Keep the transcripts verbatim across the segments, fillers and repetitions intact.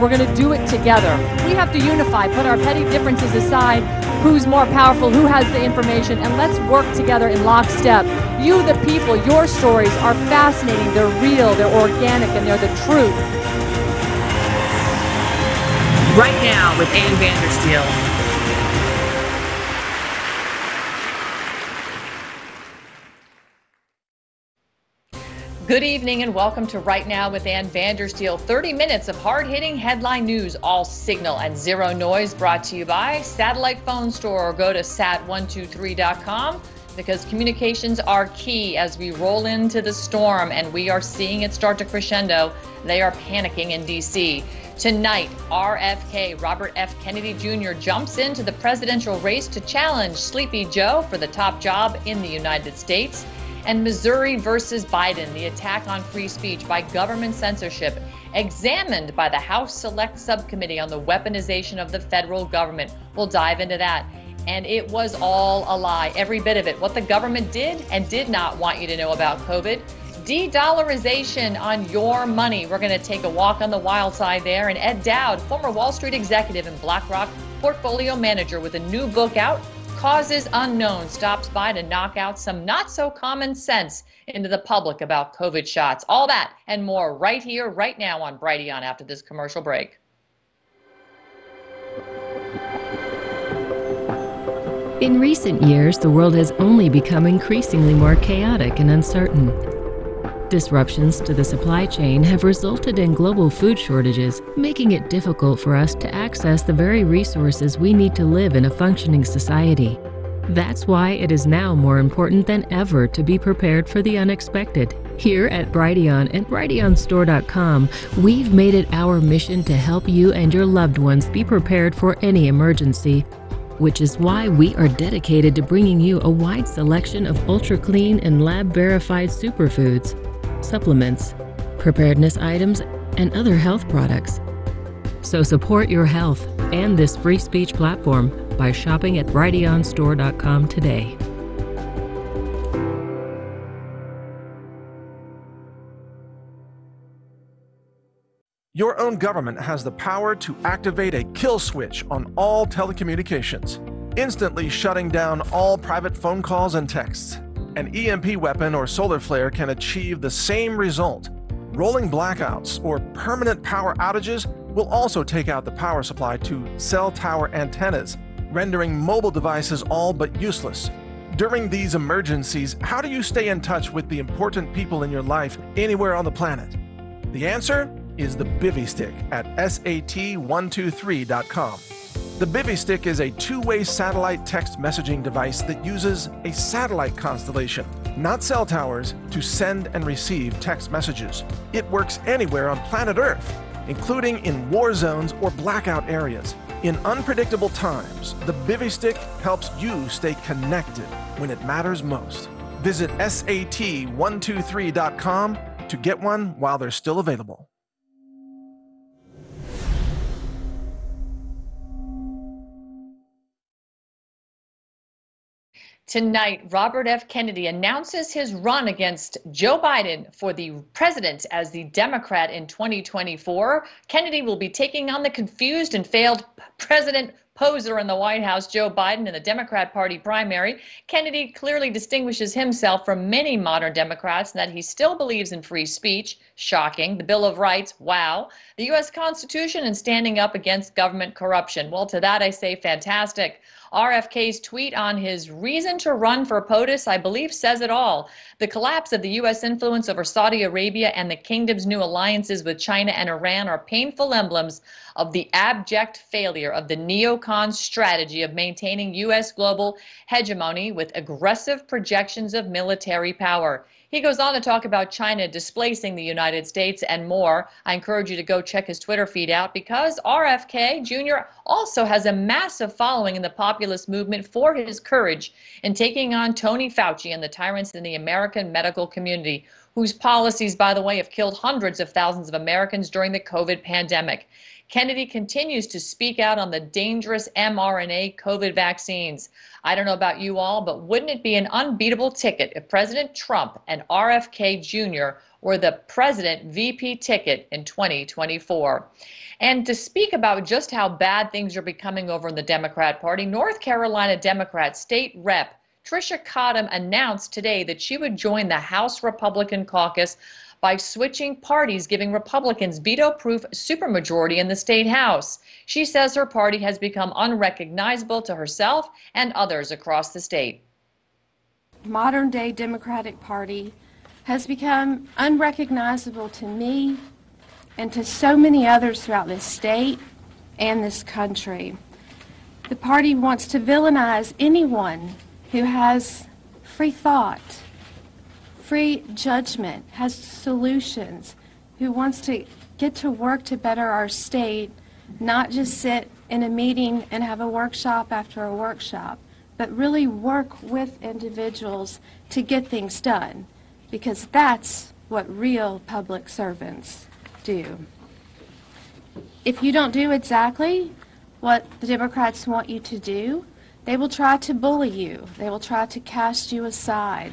we're going to do it together. We have to unify, put our petty differences aside, who's more powerful, who has the information, and let's work together in lockstep. You, the people, your stories are fascinating, they're real, they're organic, and they're the truth. Right Now with Ann Vandersteel. Good evening and welcome to Right Now with Ann Vandersteel. thirty minutes of hard-hitting headline news, all signal and zero noise, brought to you by Satellite Phone Store. Go to sat one two three dot com because communications are key as we roll into the storm, and we are seeing it start to crescendo. They are panicking in D C. Tonight, R F K, Robert F. Kennedy Junior jumps into the presidential race to challenge Sleepy Joe for the top job in the United States. And Missouri versus Biden, the attack on free speech by government censorship, examined by the House Select Subcommittee on the weaponization of the federal government. We'll dive into that. And it was all a lie, every bit of it. What the government did and did not want you to know about COVID. De-dollarization on your money. We're going to take a walk on the wild side there. And Ed Dowd, former Wall Street executive and BlackRock portfolio manager with a new book out, Causes Unknown, stops by to knock out some not so common sense into the public about COVID shots. All that and more right here, right now on Brighteon after this commercial break. In recent years, the world has only become increasingly more chaotic and uncertain. Disruptions to the supply chain have resulted in global food shortages, making it difficult for us to access the very resources we need to live in a functioning society. That's why it is now more important than ever to be prepared for the unexpected. Here at Brighteon and Brighteon Store dot com, we've made it our mission to help you and your loved ones be prepared for any emergency, which is why we are dedicated to bringing you a wide selection of ultra-clean and lab-verified superfoods, supplements, preparedness items, and other health products. So support your health and this free speech platform by shopping at Brighteon Store dot com today. Your own government has the power to activate a kill switch on all telecommunications, instantly shutting down all private phone calls and texts. An E M P weapon or solar flare can achieve the same result. Rolling blackouts or permanent power outages will also take out the power supply to cell tower antennas, rendering mobile devices all but useless. During these emergencies, how do you stay in touch with the important people in your life anywhere on the planet? The answer is the Bivy Stick at sat one two three dot com. The Bivy Stick is a two-way satellite text messaging device that uses a satellite constellation, not cell towers, to send and receive text messages. It works anywhere on planet Earth, including in war zones or blackout areas. In unpredictable times, the Bivy Stick helps you stay connected when it matters most. Visit sat one two three dot com to get one while they're still available. Tonight, Robert F. Kennedy announces his run against Joe Biden for the president as the Democrat in twenty twenty-four. Kennedy will be taking on the confused and failed president poser in the White House, Joe Biden, in the Democrat Party primary. Kennedy clearly distinguishes himself from many modern Democrats in that he still believes in free speech. Shocking. The Bill of Rights. Wow. The U S Constitution and standing up against government corruption. Well, to that I say fantastic. R F K's tweet on his reason to run for POTUS, I believe, says it all. The collapse of the U S influence over Saudi Arabia and the kingdom's new alliances with China and Iran are painful emblems of the abject failure of the neocon strategy of maintaining U S global hegemony with aggressive projections of military power. He goes on to talk about China displacing the United States and more. I encourage you to go check his Twitter feed out because R F K Junior also has a massive following in the populist movement for his courage in taking on Tony Fauci and the tyrants in the American medical community, whose policies, by the way, have killed hundreds of thousands of Americans during the COVID pandemic. Kennedy continues to speak out on the dangerous mRNA COVID vaccines. I don't know about you all, but wouldn't it be an unbeatable ticket if President Trump and R F K Junior or the president V P ticket in twenty twenty-four. And to speak about just how bad things are becoming over in the Democrat Party, North Carolina Democrat State Rep Tricia Cottom announced today that she would join the House Republican caucus by switching parties, giving Republicans veto-proof supermajority in the state House. She says her party has become unrecognizable to herself and others across the state. Modern-day Democratic Party has become unrecognizable to me and to so many others throughout this state and this country. The party wants to villainize anyone who has free thought, free judgment, has solutions, who wants to get to work to better our state, not just sit in a meeting and have a workshop after a workshop, but really work with individuals to get things done, because that's what real public servants do. If you don't do exactly what the Democrats want you to do, they will try to bully you. They will try to cast you aside.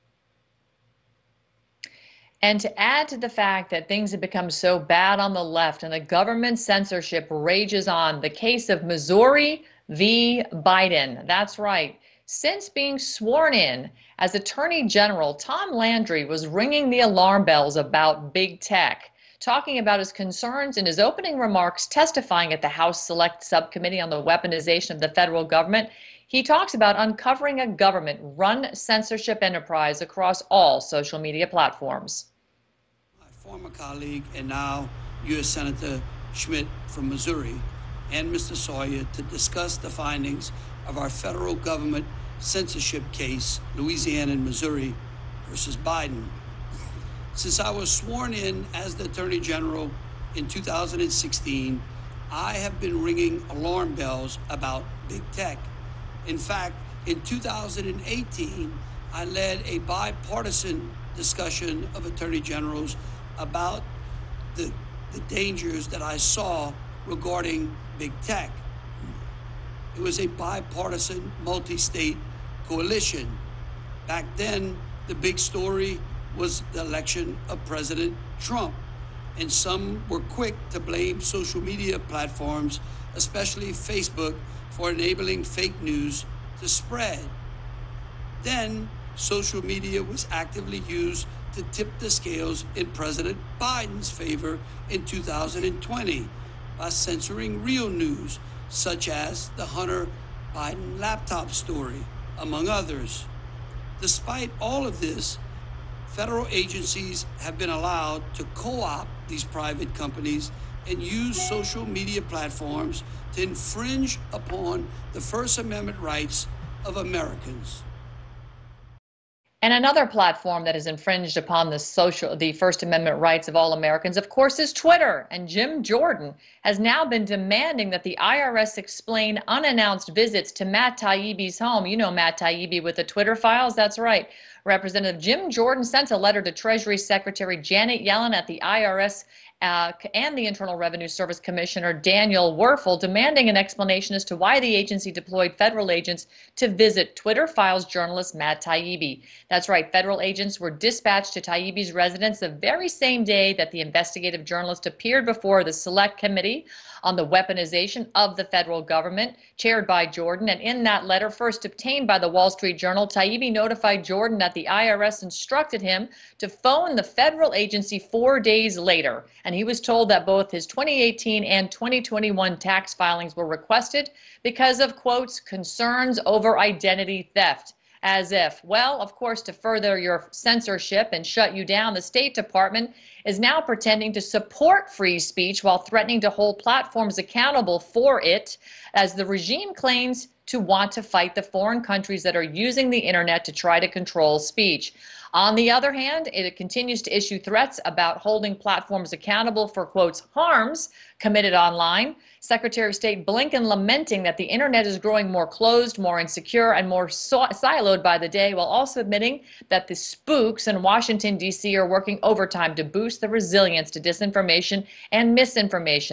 And to add to the fact that things have become so bad on the left and the government censorship rages on, the case of Missouri v. Biden. That's right. Since being sworn in as Attorney General, Tom Landry was ringing the alarm bells about big tech, talking about his concerns in his opening remarks, testifying at the House Select Subcommittee on the Weaponization of the Federal Government. He talks about uncovering a government-run censorship enterprise across all social media platforms. My former colleague and now U S Senator Schmidt from Missouri and Mister Sawyer to discuss the findings of our federal government censorship case, Louisiana and Missouri versus Biden. Since I was sworn in as the Attorney General in two thousand sixteen, I have been ringing alarm bells about big tech. In fact, in two thousand eighteen, I led a bipartisan discussion of attorney generals about the, the dangers that I saw regarding big tech. It was a bipartisan, multi-state coalition. Back then, the big story was the election of President Trump, and some were quick to blame social media platforms, especially Facebook, for enabling fake news to spread. Then, social media was actively used to tip the scales in President Biden's favor in two thousand twenty by censoring real news, such as the Hunter Biden laptop story, among others. Despite all of this, federal agencies have been allowed to co-opt these private companies and use social media platforms to infringe upon the First Amendment rights of Americans. And another platform that has infringed upon the social, the First Amendment rights of all Americans, of course, is Twitter. And Jim Jordan has now been demanding that the I R S explain unannounced visits to Matt Taibbi's home. You know Matt Taibbi with the Twitter files. That's right. Representative Jim Jordan sent a letter to Treasury Secretary Janet Yellen at the I R S uh, and the Internal Revenue Service Commissioner Daniel Werfel, demanding an explanation as to why the agency deployed federal agents to visit Twitter Files journalist Matt Taibbi. That's right, federal agents were dispatched to Taibbi's residence the very same day that the investigative journalist appeared before the Select Committee on the Weaponization of the Federal Government, chaired by Jordan. And in that letter, first obtained by the Wall Street Journal, Taibbi notified Jordan that the I R S instructed him to phone the federal agency four days later. And he was told that both his twenty eighteen and twenty twenty-one tax filings were requested because of, quotes, concerns over identity theft. As if, well, of course, to further your censorship and shut you down, the State Department is now pretending to support free speech while threatening to hold platforms accountable for it, as the regime claims to want to fight the foreign countries that are using the internet to try to control speech. On the other hand, it continues to issue threats about holding platforms accountable for, quotes, harms committed online. Secretary of State Blinken lamenting that the internet is growing more closed, more insecure, and more so- siloed by the day, while also admitting that the spooks in Washington, D C are working overtime to boost the resilience to disinformation and misinformation.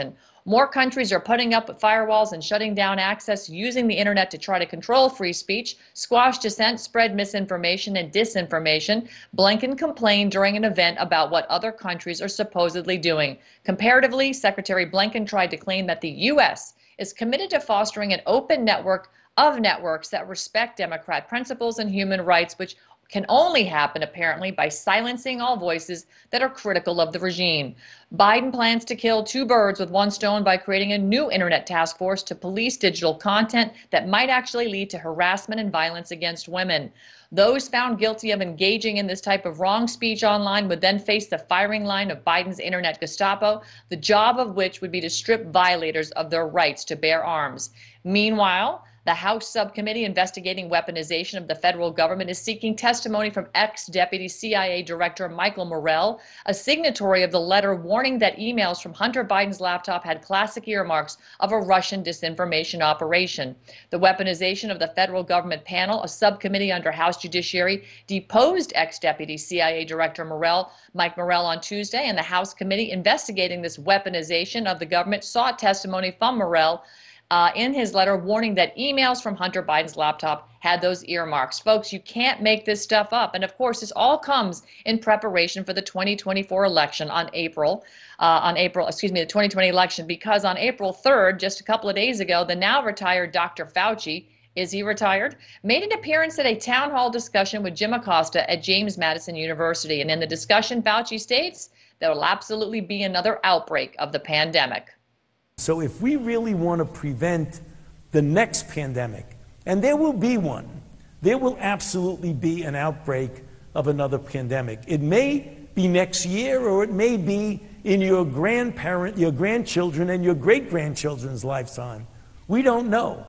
More countries are putting up with firewalls and shutting down access, using the internet to try to control free speech, squash dissent, spread misinformation and disinformation. Blinken complained during an event about what other countries are supposedly doing. Comparatively, Secretary Blinken tried to claim that the U S is committed to fostering an open network of networks that respect Democrat principles and human rights, which can only happen, apparently, by silencing all voices that are critical of the regime. Biden plans to kill two birds with one stone by creating a new internet task force to police digital content that might actually lead to harassment and violence against women. Those found guilty of engaging in this type of wrong speech online would then face the firing line of Biden's internet Gestapo, the job of which would be to strip violators of their rights to bear arms. Meanwhile, the House subcommittee investigating weaponization of the federal government is seeking testimony from ex-Deputy C I A Director Michael Morell, a signatory of the letter warning that emails from Hunter Biden's laptop had classic earmarks of a Russian disinformation operation. The weaponization of the federal government panel, a subcommittee under House Judiciary, deposed ex-Deputy C I A Director Morell, Mike Morell, on Tuesday, and the House committee investigating this weaponization of the government sought testimony from Morell Uh, in his letter warning that emails from Hunter Biden's laptop had those earmarks. Folks, you can't make this stuff up. And of course, this all comes in preparation for the twenty twenty-four election on April, uh, on April, excuse me, the twenty twenty election, because on April third, just a couple of days ago, the now retired Doctor Fauci, is he retired, made an appearance at a town hall discussion with Jim Acosta at James Madison University. And in the discussion, Fauci states there will absolutely be another outbreak of the pandemic. So if we really want to prevent the next pandemic, and there will be one, there will absolutely be an outbreak of another pandemic. It may be next year, or it may be in your grandparent, your grandchildren, and your great-grandchildren's lifetime. We don't know.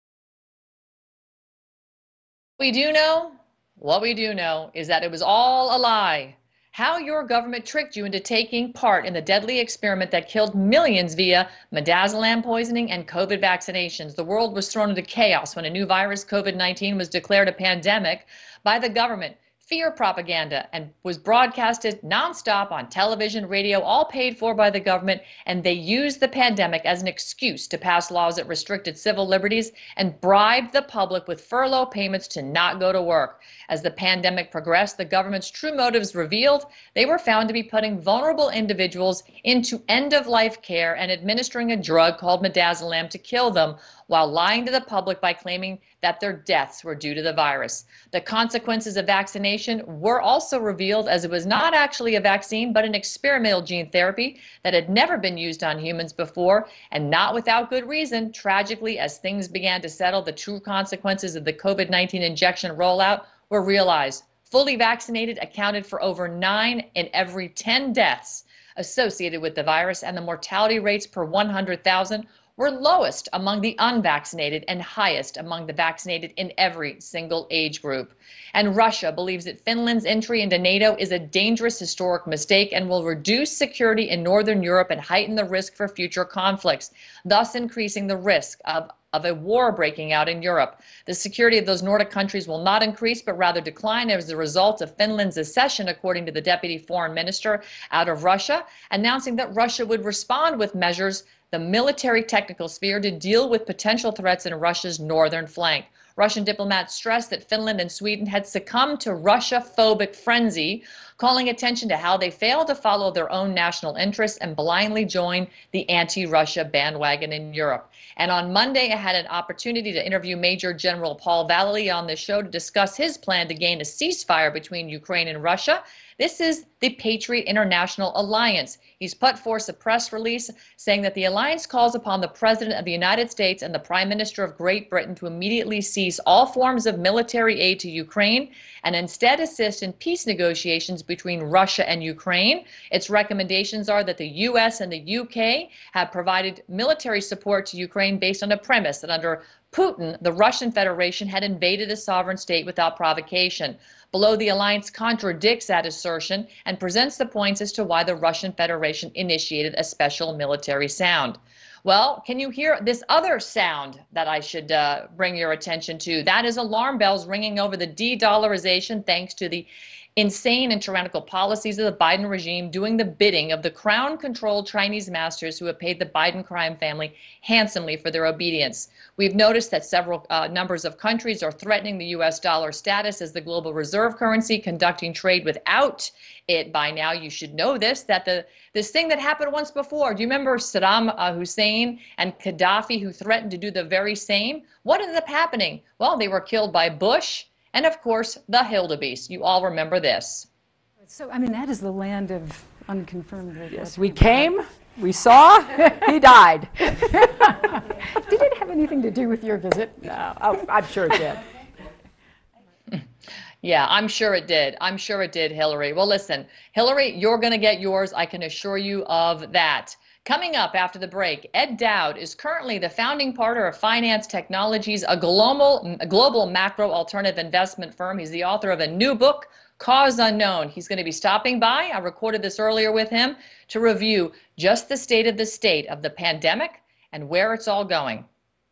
We do know, what we do know is that it was all a lie. How your government tricked you into taking part in the deadly experiment that killed millions via midazolam poisoning and COVID vaccinations. The world was thrown into chaos when a new virus, COVID nineteen, was declared a pandemic by the government. Fear propaganda and was broadcasted nonstop on television, radio, all paid for by the government, and they used the pandemic as an excuse to pass laws that restricted civil liberties and bribed the public with furlough payments to not go to work. As the pandemic progressed, the government's true motives revealed. They were found to be putting vulnerable individuals into end-of-life care and administering a drug called midazolam to kill them, while lying to the public by claiming that their deaths were due to the virus. The consequences of vaccination were also revealed, as it was not actually a vaccine, but an experimental gene therapy that had never been used on humans before, and not without good reason. Tragically, as things began to settle, the true consequences of the COVID nineteen injection rollout were realized. Fully vaccinated accounted for over nine in every ten deaths associated with the virus, and the mortality rates per one hundred thousand were lowest among the unvaccinated and highest among the vaccinated in every single age group. And Russia believes that Finland's entry into NATO is a dangerous historic mistake and will reduce security in Northern Europe and heighten the risk for future conflicts, thus increasing the risk of of a war breaking out in Europe. The security of those Nordic countries will not increase, but rather decline as a result of Finland's accession, according to the deputy foreign minister out of Russia, announcing that Russia would respond with measures the military technical sphere to deal with potential threats in Russia's northern flank. Russian diplomats stressed that Finland and Sweden had succumbed to Russia-phobic frenzy, calling attention to how they failed to follow their own national interests and blindly join the anti-Russia bandwagon in Europe. And on Monday, I had an opportunity to interview Major General Paul Vallely on this show to discuss his plan to gain a ceasefire between Ukraine and Russia. This is the Patriot International Alliance. He's put forth a press release saying that the alliance calls upon the President of the United States and the Prime Minister of Great Britain to immediately cease all forms of military aid to Ukraine and instead assist in peace negotiations between Russia and Ukraine. Its recommendations are that the U S and the U K have provided military support to Ukraine based on a premise that under Putin, the Russian Federation had invaded a sovereign state without provocation. Below, the alliance contradicts that assertion and presents the points as to why the Russian Federation initiated a special military sound. Well, can you hear this other sound that I should uh, bring your attention to? That is alarm bells ringing over the de-dollarization thanks to the Insane and tyrannical policies of the Biden regime doing the bidding of the crown-controlled Chinese masters who have paid the Biden crime family handsomely for their obedience. We've noticed that several uh, numbers of countries are threatening the U S dollar status as the global reserve currency, conducting trade without it. By now, you should know this, that the this thing that happened once before. Do you remember Saddam uh, Hussein and Gaddafi, who threatened to do the very same? What ended up happening? Well, they were killed by Bush and, of course, the Hildebeest. You all remember this. So, I mean, that is the land of unconfirmed. Yes, we came, we saw, he died. Did it have anything to do with your visit? No, oh, I'm sure it did. Yeah, I'm sure it did. I'm sure it did, Hillary. Well, listen, Hillary, you're going to get yours. I can assure you of that. Coming up after the break, Ed Dowd is currently the founding partner of Finance Technologies, a global, a global macro alternative investment firm. He's the author of a new book, Cause Unknown. He's going to be stopping by. I recorded this earlier with him to review just the state of the state of the pandemic and where it's all going.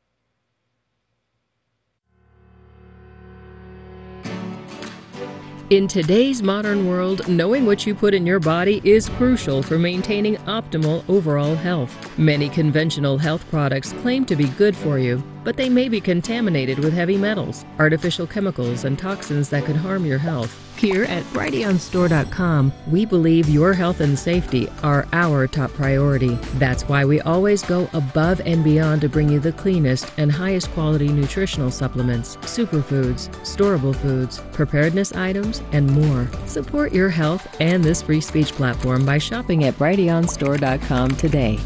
In today's modern world, knowing what you put in your body is crucial for maintaining optimal overall health. Many conventional health products claim to be good for you, but they may be contaminated with heavy metals, artificial chemicals, and toxins that could harm your health. Here at Brighteon Store dot com, we believe your health and safety are our top priority. That's why we always go above and beyond to bring you the cleanest and highest quality nutritional supplements, superfoods, storable foods, preparedness items, and more. Support your health and this free speech platform by shopping at Brighteon Store dot com today.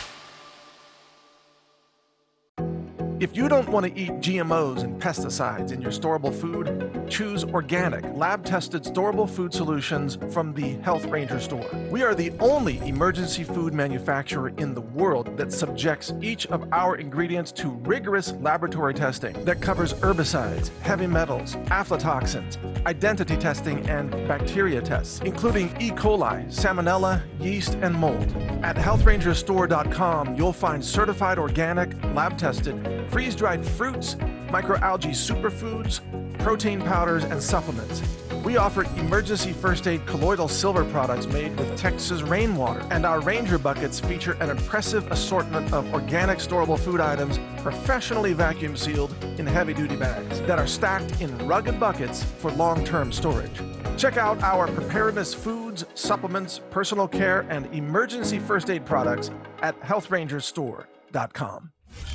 If you don't want to eat G M Os and pesticides in your storable food, choose organic, lab-tested storable food solutions from the Health Ranger Store. We are the only emergency food manufacturer in the world that subjects each of our ingredients to rigorous laboratory testing that covers herbicides, heavy metals, aflatoxins, identity testing, and bacteria tests, including E. coli, salmonella, yeast, and mold. At Health Ranger Store dot com, you'll find certified organic, lab-tested, freeze-dried fruits, microalgae superfoods, protein powders, and supplements. We offer emergency first aid colloidal silver products made with Texas rainwater, and our Ranger buckets feature an impressive assortment of organic storable food items professionally vacuum sealed in heavy-duty bags that are stacked in rugged buckets for long-term storage. Check out our preparedness foods, supplements, personal care, and emergency first aid products at Health Ranger Store dot com.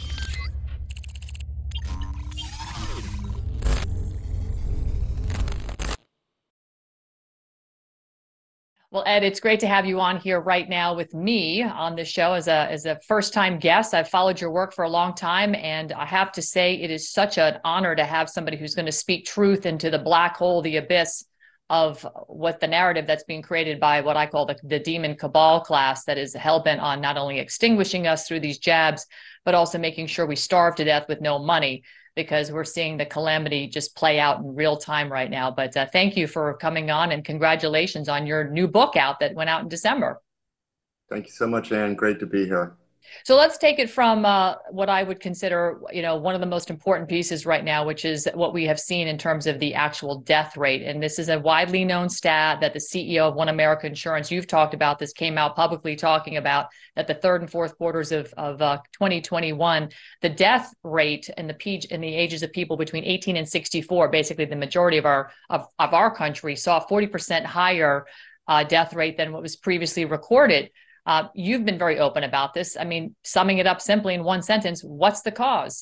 Well, Ed, it's great to have you on here right now with me on the show as a as a first-time guest. I've followed your work for a long time, and I have to say it is such an honor to have somebody who's going to speak truth into the black hole, the abyss of what the narrative that's being created by what I call the, the demon cabal class that is hell-bent on not only extinguishing us through these jabs, but also making sure we starve to death with no money, because we're seeing the calamity just play out in real time right now. But uh, thank you for coming on, and congratulations on your new book out that went out in December. Thank you so much, Ann. Great to be here. So let's take it from uh, what I would consider, you know, one of the most important pieces right now, which is what we have seen in terms of the actual death rate. And this is a widely known stat that the C E O of One America Insurance, you've talked about this, came out publicly talking about that the third and fourth quarters of, of uh, twenty twenty-one, the death rate in the pe- in the ages of people between eighteen and sixty-four, basically the majority of our of, of our country, saw forty percent higher uh, death rate than what was previously recorded. Uh, you've been very open about this. I mean, summing it up simply in one sentence, what's the cause?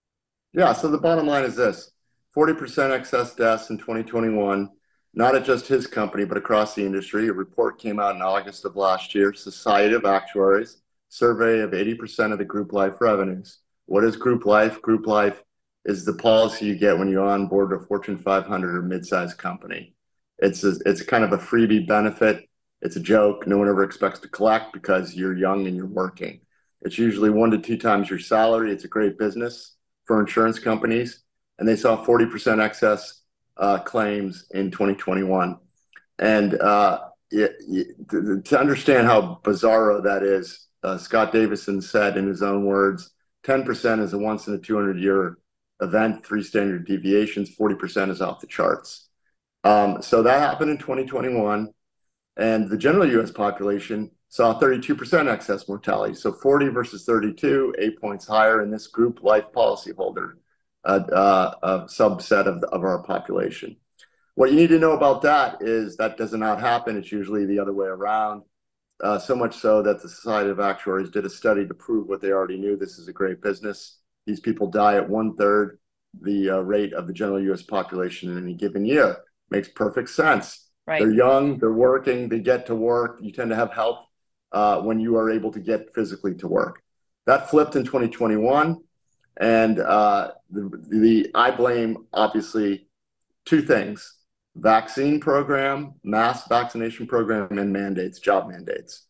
Yeah, so the bottom line is this: forty percent excess deaths in twenty twenty-one, not at just his company, but across the industry. A report came out in August of last year, Society of Actuaries, survey of eighty percent of the group life revenues. What is group life? Group life is the policy you get when you're on board a Fortune five hundred or mid-sized company. It's a, it's kind of a freebie benefit. It's a joke. No one ever expects to collect because you're young and you're working. It's usually one to two times your salary. It's a great business for insurance companies. And they saw forty percent excess uh, claims in twenty twenty-one. And uh, it, it, to, to understand how bizarro that is, uh, Scott Davison said in his own words, ten percent is a once in a two hundred year event, three standard deviations, forty percent is off the charts. Um, so that happened in twenty twenty-one, and the general U S population saw thirty-two percent excess mortality. So forty versus thirty-two, eight points higher in this group life policyholder, uh, uh, a subset of, the, of our population. What you need to know about that is that does not happen. It's usually the other way around. Uh, so much so that the Society of Actuaries did a study to prove what they already knew. This is a great business. These people die at one third the uh, rate of the general U S population in any given year. Makes perfect sense. Right. They're young, they're working, they get to work. You tend to have health uh, when you are able to get physically to work. That flipped in twenty twenty-one. And uh, the, the I blame, obviously, two things. Vaccine program, mass vaccination program, and mandates, job mandates.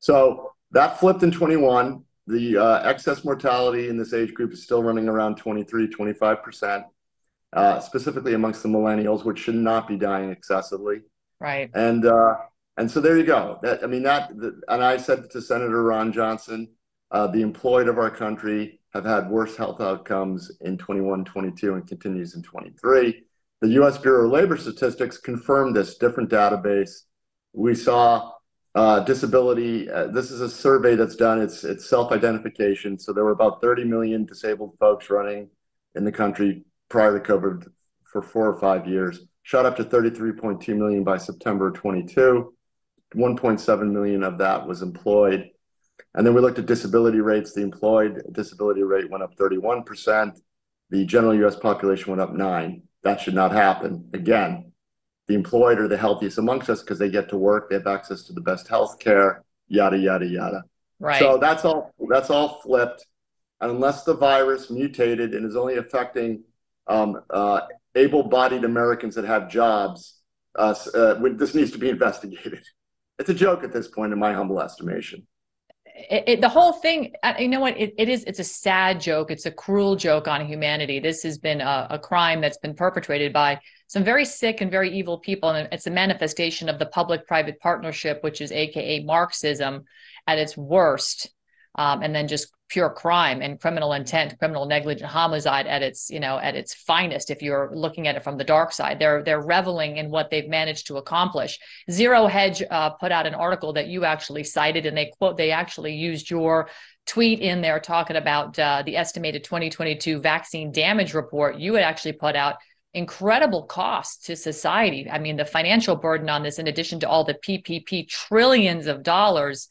So that flipped in twenty-one. The uh, excess mortality in this age group is still running around twenty-three, twenty-five percent, uh, specifically amongst the millennials, which should not be dying excessively. Right. And uh, and so there you go. That I mean that, the, and I said to Senator Ron Johnson, uh, the employed of our country have had worse health outcomes in twenty-one, twenty-two, and continues in twenty-three. The U S Bureau of Labor Statistics confirmed this, different database. We saw uh, disability. Uh, this is a survey that's done. It's it's self-identification. So there were about thirty million disabled folks running in the country prior to COVID for four or five years. Shot up to thirty-three point two million by September twenty-two. one point seven million of that was employed. And then we looked at disability rates. The employed disability rate went up thirty-one percent. The general U S population went up nine. That should not happen. Again, the employed are the healthiest amongst us because they get to work, they have access to the best health care, yada, yada, yada. Right. So that's all, that's all flipped. And unless the virus mutated and is only affecting um, uh, able-bodied Americans that have jobs, uh, uh, this needs to be investigated. It's a joke at this point, in my humble estimation. It, it, the whole thing, you know what, it, it is, it's a sad joke. It's a cruel joke on humanity. This has been a, a crime that's been perpetrated by some very sick and very evil people. And it's a manifestation of the public-private partnership, which is A K A Marxism at its worst. Um, and then just pure crime and criminal intent, criminal negligent homicide at its, you know, at its finest. If you're looking at it from the dark side, they're they're reveling in what they've managed to accomplish. Zero Hedge uh, put out an article that you actually cited, and they quote, they actually used your tweet in there talking about uh, the estimated twenty twenty-two vaccine damage report. You had actually put out incredible costs to society. I mean, the financial burden on this, in addition to all the P P P trillions of dollars,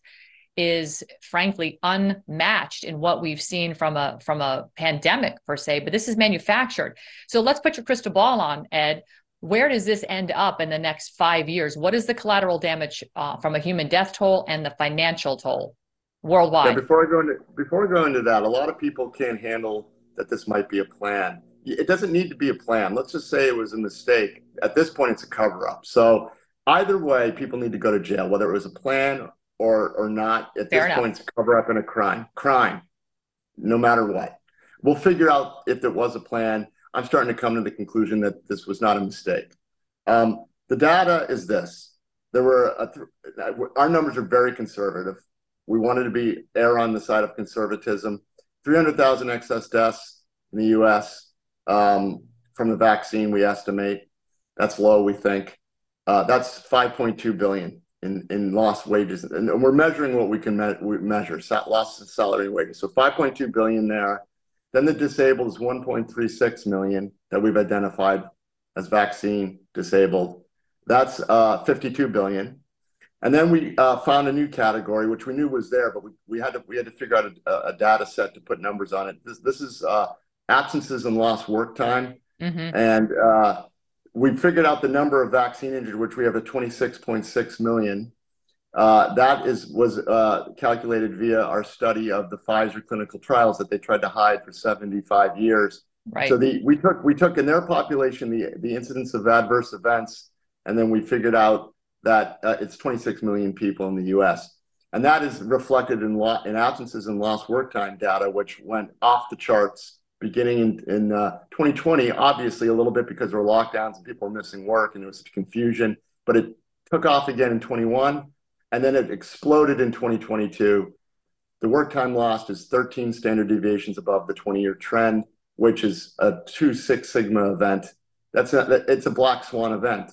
is frankly unmatched in what we've seen from a from a pandemic per se, but this is manufactured. So let's put your crystal ball on, Ed. Where does this end up in the next five years? What is the collateral damage uh, from a human death toll and the financial toll worldwide? Yeah, before I go into before I go into that, a lot of people can't handle that this might be a plan. It doesn't need to be a plan. Let's just say it was a mistake. At this point, it's a cover-up. So either way, people need to go to jail, whether it was a plan or or not. At Fair this enough. point, it's a cover-up and a crime. Crime, no matter what. We'll figure out if there was a plan. I'm starting to come to the conclusion that this was not a mistake. Um, the data is this. There were a th- our numbers are very conservative. We wanted to be err on the side of conservatism. three hundred thousand excess deaths in the U S um, from the vaccine, we estimate. That's low, we think. Uh, that's five point two billion in, in lost wages. And we're measuring what we can me- we measure, lost salary and wages. So five point two billion there. Then the disabled is one point three six million that we've identified as vaccine disabled. That's uh, fifty-two billion. And then we uh, found a new category, which we knew was there, but we, we had to we had to figure out a, a data set to put numbers on it. This this is uh, absences and lost work time, Mm-hmm. and uh, we figured out the number of vaccine injured, which we have at twenty-six point six million. Uh, that is was uh, calculated via our study of the Pfizer clinical trials that they tried to hide for seventy-five years. Right. So the we took we took in their population the the incidence of adverse events, and then we figured out that uh, it's twenty-six million people in the U S, and that is reflected in lo- in absences and lost work time data, which went off the charts beginning in, in uh, twenty twenty, obviously a little bit because there were lockdowns and people were missing work and there was such confusion, but it took off again in twenty-one, and then it exploded in twenty twenty-two. The work time lost is thirteen standard deviations above the twenty-year trend, which is a two Six Sigma event. That's a, it's a black swan event.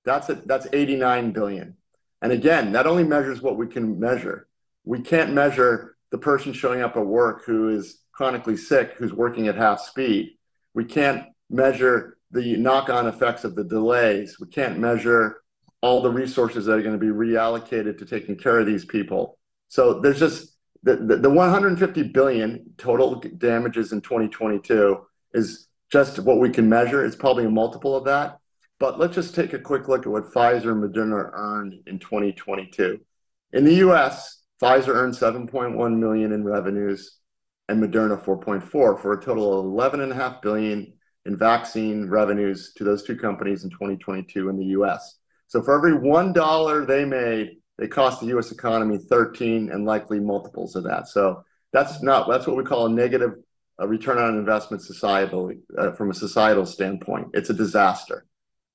That's a, that's eighty-nine billion. And again, that only measures what we can measure. We can't measure the person showing up at work who is chronically sick, who's working at half speed. We can't measure the knock-on effects of the delays. We can't measure all the resources that are going to be reallocated to taking care of these people. So there's just the, the, the one hundred fifty billion total damages in twenty twenty-two is just what we can measure. It's probably a multiple of that. But let's just take a quick look at what Pfizer and Moderna earned in twenty twenty-two. In the U S, Pfizer earned seven point one million in revenues and Moderna four point four for a total of eleven point five billion in vaccine revenues to those two companies in twenty twenty-two in the U S. So for every one dollar they made, they cost the U S economy thirteen and likely multiples of that. So that's not, that's what we call a negative uh, return on investment societal, uh, from a societal standpoint. It's a disaster.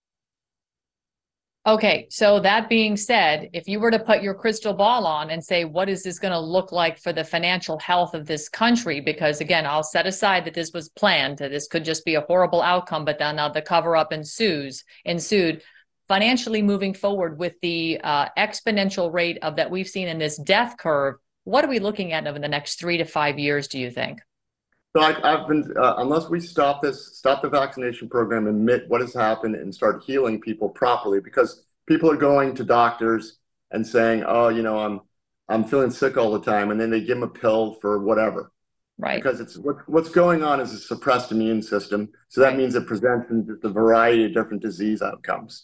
Okay, so that being said, if you were to put your crystal ball on and say, what is this going to look like for the financial health of this country? Because again, I'll set aside that this was planned, that this could just be a horrible outcome, but then uh, the cover-up ensues, ensued. Financially moving forward with the uh, exponential rate of that we've seen in this death curve, what are we looking at over the next three to five years, do you think? So I, I've been, uh, unless we stop this, stop the vaccination program, admit what has happened and start healing people properly, because people are going to doctors and saying, oh, you know, I'm, I'm feeling sick all the time. And then they give them a pill for whatever. Right. Because it's what, what's going on is a suppressed immune system. So that Right. means it presents in just a variety of different disease outcomes.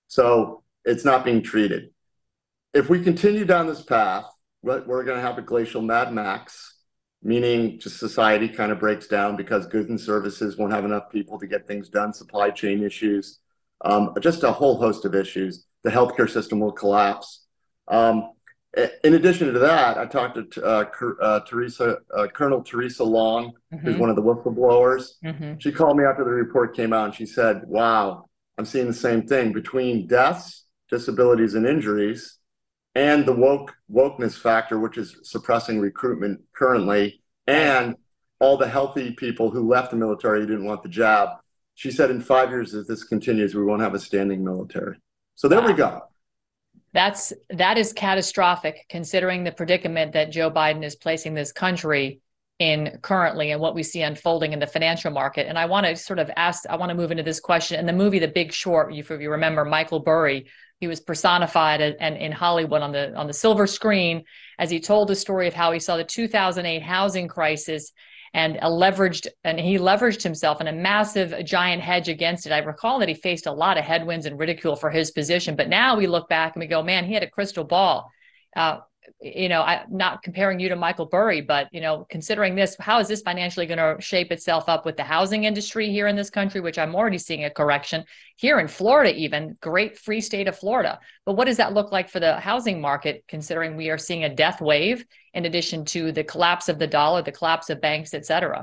So it's not being treated. If we continue down this path, we're going to have a glacial Mad Max, meaning just society kind of breaks down because goods and services won't have enough people to get things done, supply chain issues, um, just a whole host of issues. The healthcare system will collapse. Um, in addition to that, I talked to uh, uh, Teresa, uh, Colonel Teresa Long, mm-hmm. who's one of the whistleblowers. Mm-hmm. She called me after the report came out and she said, wow, I'm seeing the same thing between deaths, disabilities, and injuries, and the woke wokeness factor, which is suppressing recruitment currently, and all the healthy people who left the military who didn't want the jab. She said in five years, if this continues, we won't have a standing military. So there wow. we go. That's, that is catastrophic, considering the predicament that Joe Biden is placing this country in currently and what we see unfolding in the financial market. And I want to sort of ask, I want to move into this question. In the movie The Big Short, if you remember, Michael Burry, he was personified and in Hollywood on the on the silver screen as he told the story of how he saw the two thousand eight housing crisis and a leveraged and he leveraged himself in a massive giant hedge against it. I recall that he faced a lot of headwinds and ridicule for his position, but now we look back and we go, man, he had a crystal ball. Uh, you know, I'm not comparing you to Michael Burry, but, you know, considering this, how is this financially going to shape itself up with the housing industry here in this country, which I'm already seeing a correction here in Florida, even great free state of Florida. But what does that look like for the housing market, considering we are seeing a death wave in addition to the collapse of the dollar, the collapse of banks, et cetera?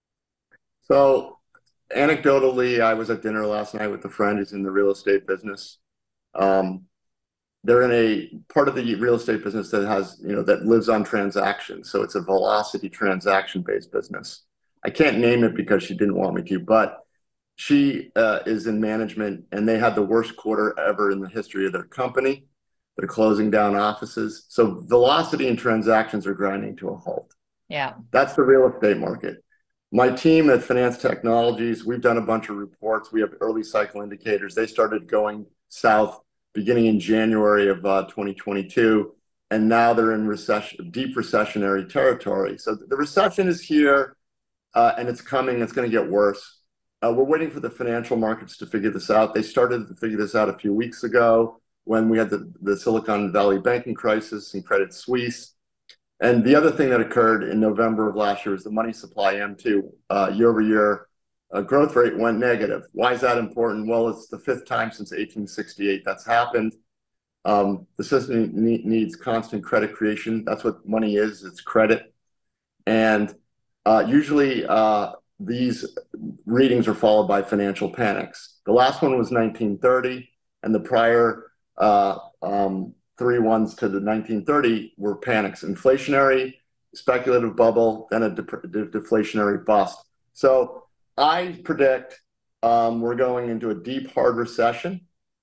So anecdotally, I was at dinner last night with a friend who's in the real estate business. Um, They're in a part of the real estate business that has, you know, that lives on transactions. So it's a velocity transaction-based business. I can't name it because she didn't want me to, but she uh, is in management and they had the worst quarter ever in the history of their company. They're closing down offices. So velocity and transactions are grinding to a halt. Yeah. That's the real estate market. My team at Finance Technologies, we've done a bunch of reports. We have early cycle indicators. They started going south beginning in January of uh, twenty twenty-two, and now they're in recession, deep recessionary territory. So the recession is here, uh, and it's coming. It's going to get worse. Uh, we're waiting for the financial markets to figure this out. They started to figure this out a few weeks ago when we had the, the Silicon Valley banking crisis and Credit Suisse. And the other thing that occurred in November of last year was the money supply M two uh, year over year. Uh, growth rate went negative. Why is that important? Well, it's the fifth time since eighteen sixty-eight that's happened. Um, the system ne needs constant credit creation. That's what money is. It's credit. And uh, usually uh, these readings are followed by financial panics. The last one was nineteen thirty, and the prior uh, um, three ones to the nineteen thirty were panics. Inflationary, speculative bubble, then a de de deflationary bust. So I predict um, we're going into a deep, hard recession.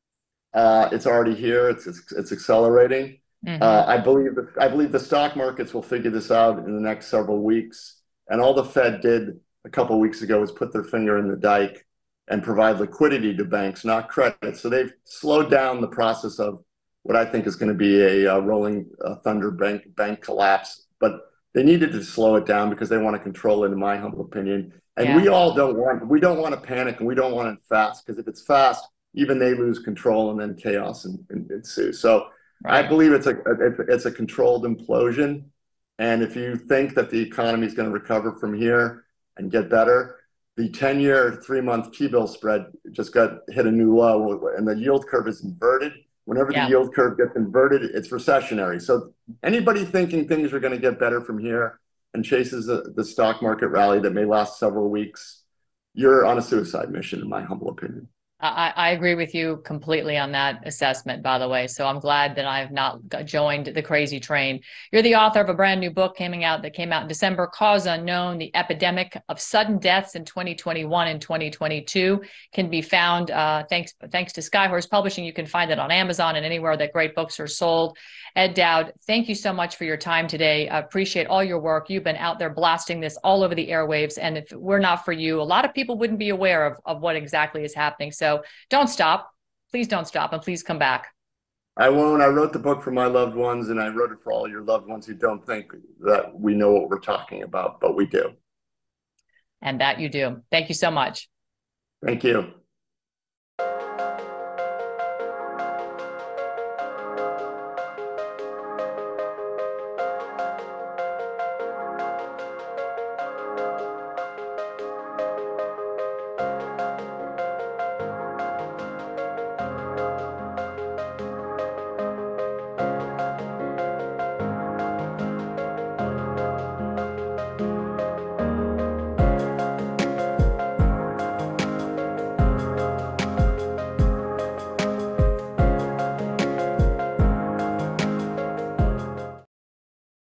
Uh, it's already here. It's it's, it's accelerating. Mm-hmm. uh, I believe the, I believe the stock markets will figure this out in the next several weeks. And all the Fed did a couple of weeks ago was put their finger in the dike and provide liquidity to banks, not credit. So they've slowed down the process of what I think is going to be a, a rolling uh, thunder bank bank collapse. But they needed to slow it down because they want to control it, in my humble opinion. And yeah. we all don't want we don't want to panic, and we don't want it fast, because if it's fast, even they lose control, and then chaos ensues. So right. I believe it's a it's a controlled implosion. And if you think that the economy is going to recover from here and get better, the ten-year, three-month T-bill spread just got hit a new low, and the yield curve is inverted. Whenever yeah. the yield curve gets inverted, it's recessionary. So anybody thinking things are going to get better from here and chases the, the stock market rally that may last several weeks, you're on a suicide mission, in my humble opinion. I, I agree with you completely on that assessment, by the way. So I'm glad that I've not joined the crazy train. You're the author of a brand new book coming out that came out in December, Cause Unknown: The Epidemic of Sudden Deaths in twenty twenty-one and twenty twenty-two. Can be found uh, thanks thanks to Skyhorse Publishing. You can find it on Amazon and anywhere that great books are sold. Ed Dowd, thank you so much for your time today. I appreciate all your work. You've been out there blasting this all over the airwaves. And if we're not for you, a lot of people wouldn't be aware of, of what exactly is happening. So don't stop. Please don't stop, and please come back. I won't. I wrote the book for my loved ones, and I wrote it for all your loved ones who don't think that we know what we're talking about, but we do. And that you do. Thank you so much. Thank you.